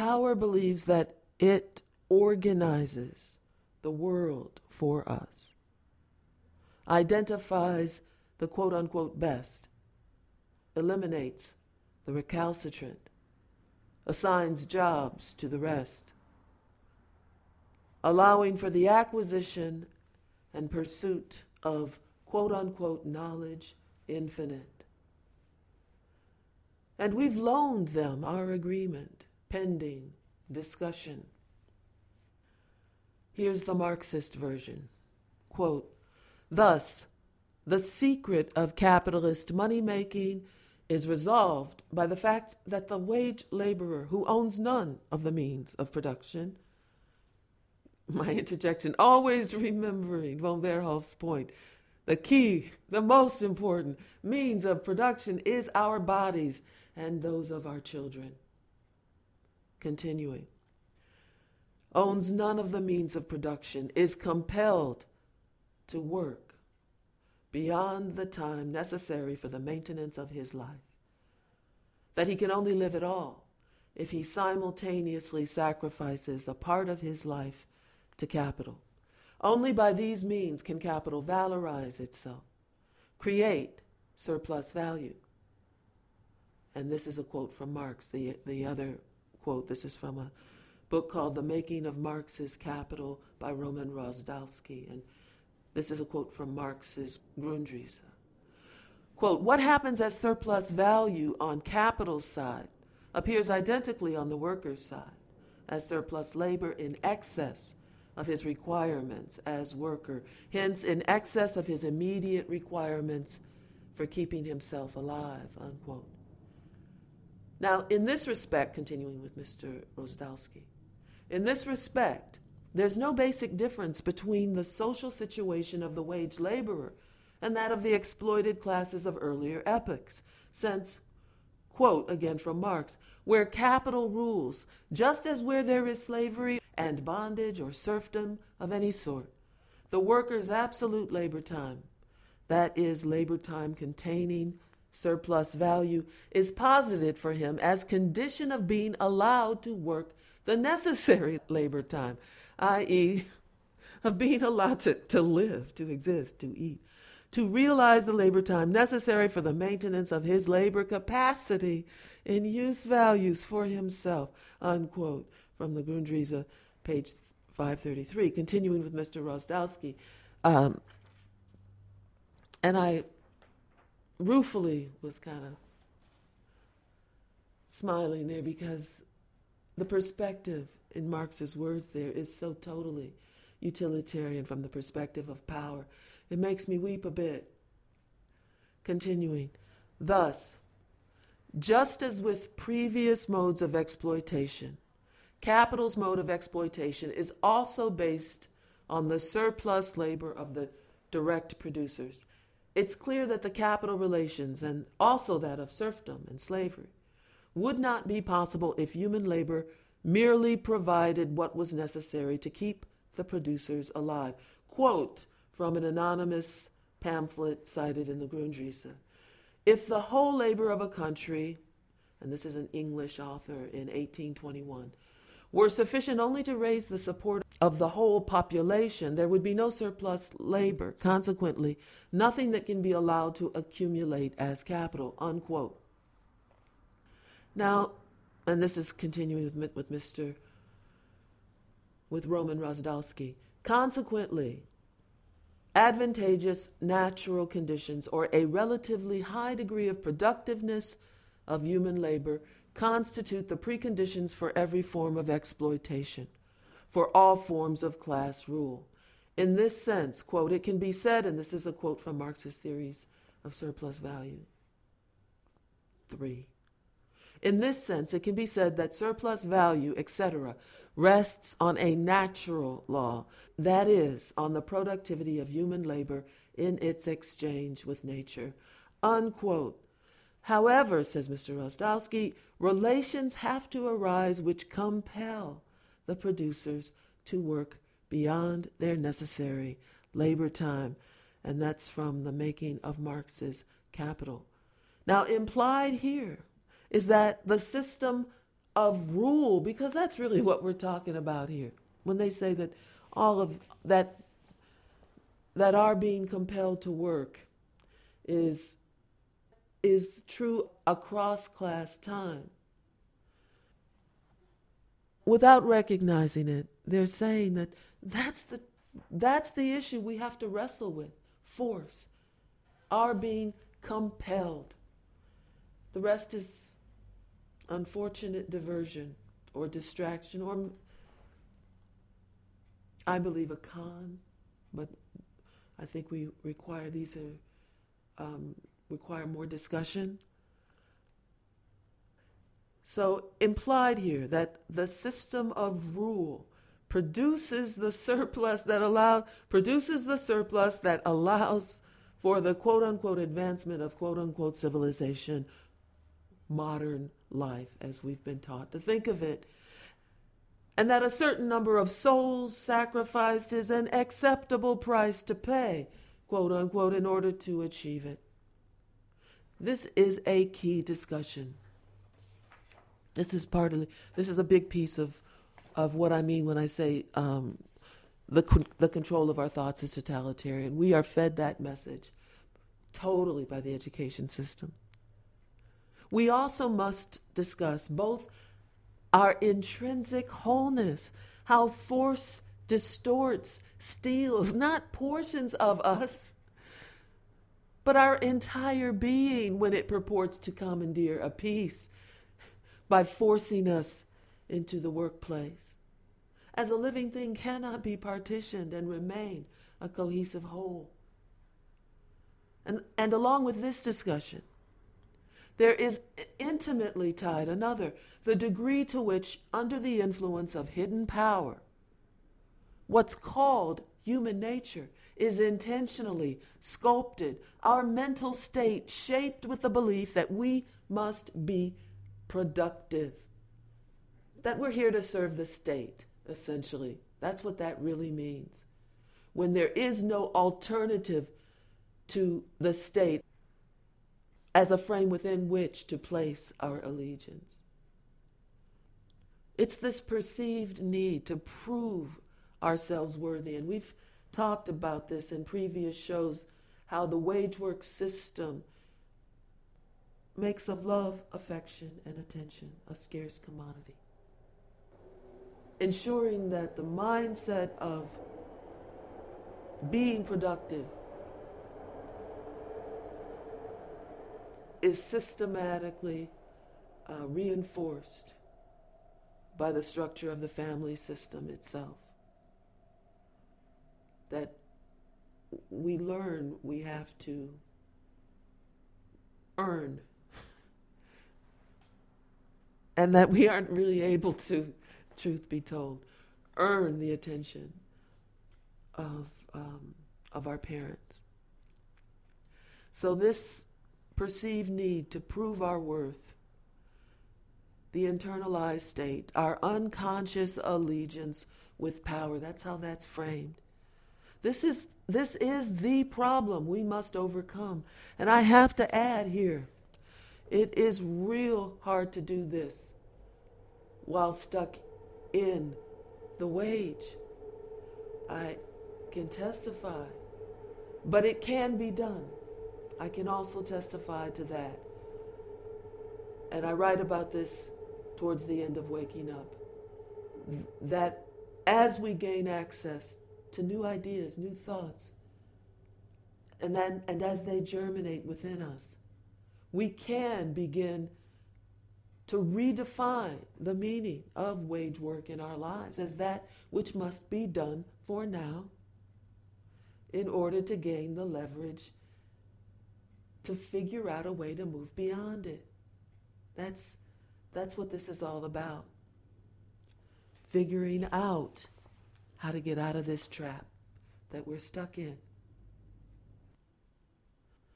Power believes that it organizes the world for us, identifies the quote-unquote best, eliminates the recalcitrant, assigns jobs to the rest, allowing for the acquisition and pursuit of quote-unquote knowledge infinite. And we've loaned them our agreement, pending discussion. Here's the Marxist version. Quote, thus, the secret of capitalist money-making is resolved by the fact that the wage laborer who owns none of the means of production, my interjection, always remembering von Verhoef's point, the key, the most important means of production is our bodies and those of our children. Continuing, owns none of the means of production, is compelled to work beyond the time necessary for the maintenance of his life, that he can only live at all if he simultaneously sacrifices a part of his life to capital. Only by these means can capital valorize itself, create surplus value. And this is a quote from Marx. The other quote, this is from a book called The Making of Marx's Capital by Roman Rozdalsky. And this is a quote from Marx's Grundrisse. Quote, what happens as surplus value on capital's side appears identically on the worker's side as surplus labor in excess of his requirements as worker, hence in excess of his immediate requirements for keeping himself alive, unquote. Now, in this respect, continuing with Mr. Rozdalsky, in this respect, there's no basic difference between the social situation of the wage laborer and that of the exploited classes of earlier epochs, since, quote again from Marx, where capital rules, just as where there is slavery and bondage or serfdom of any sort, the worker's absolute labor time, that is, labor time containing surplus value, is posited for him as condition of being allowed to work the necessary labor time, i.e., of being allowed to live, to exist, to eat, to realize the labor time necessary for the maintenance of his labor capacity in use values for himself, unquote, from the Grundrisse, page 533. Continuing with Mr. Rozdalsky, and I ruefully was kind of smiling there because the perspective in Marx's words there is so totally utilitarian from the perspective of power. It makes me weep a bit. Continuing, thus, just as with previous modes of exploitation, capital's mode of exploitation is also based on the surplus labor of the direct producers. It's clear that the capital relations, and also that of serfdom and slavery, would not be possible if human labor merely provided what was necessary to keep the producers alive. Quote from an anonymous pamphlet cited in the Grundrisse. If the whole labor of a country, and this is an English author in 1821, were sufficient only to raise the support of the whole population, there would be no surplus labor. Consequently, nothing that can be allowed to accumulate as capital, unquote. Now, and this is continuing with Roman Rozdalsky. Consequently, advantageous natural conditions or a relatively high degree of productiveness of human labor constitute the preconditions for every form of exploitation, for all forms of class rule. In this sense, quote, it can be said, and this is a quote from Marx's Theories of Surplus Value 3. In this sense, it can be said that surplus value, etc., rests on a natural law, that is, on the productivity of human labor in its exchange with nature, unquote. However, says Mr. Rozdalsky, relations have to arise which compel the producers to work beyond their necessary labor time, and that's from The Making of Marx's Capital. Now, implied here is that the system of rule, because that's really what we're talking about here. When they say that all of that our being compelled to work is true across class time. Without recognizing it, they're saying that that's the issue we have to wrestle with. Force. Our being compelled. The rest is unfortunate diversion or distraction, or I believe a con, but I think we require require more discussion. So implied here that the system of rule produces the surplus that allows for the quote-unquote advancement of quote-unquote civilization, modern life, as we've been taught to think of it, and that a certain number of souls sacrificed is an acceptable price to pay, quote-unquote, in order to achieve it. This is a key discussion. This is a big piece of what I mean when I say the control of our thoughts is totalitarian. We are fed that message totally by the education system. We also must discuss both our intrinsic wholeness, how force distorts, steals, not portions of us, but our entire being when it purports to commandeer a piece by forcing us into the workplace. As a living thing cannot be partitioned and remain a cohesive whole. And along with this discussion, there is intimately tied another, the degree to which, under the influence of hidden power, what's called human nature is intentionally sculpted, our mental state shaped with the belief that we must be productive, that we're here to serve the state, essentially. That's what that really means. When there is no alternative to the state as a frame within which to place our allegiance. It's this perceived need to prove ourselves worthy. And we've talked about this in previous shows, how the wage work system makes of love, affection, and attention a scarce commodity. Ensuring that the mindset of being productive is systematically reinforced by the structure of the family system itself. That we learn we have to earn, and that we aren't really able to, truth be told, earn the attention of our parents. So this perceived need to prove our worth, the internalized state, our unconscious allegiance with power, that's how that's framed. This is the problem we must overcome. And I have to add here, it is real hard to do this while stuck in the wage. I can testify, but it can be done. I can also testify to that. And I write about this towards the end of Waking Up, that as we gain access to new ideas, new thoughts, and as they germinate within us, we can begin to redefine the meaning of wage work in our lives as that which must be done for now in order to gain the leverage to figure out a way to move beyond it. That's what this is all about. Figuring out how to get out of this trap that we're stuck in.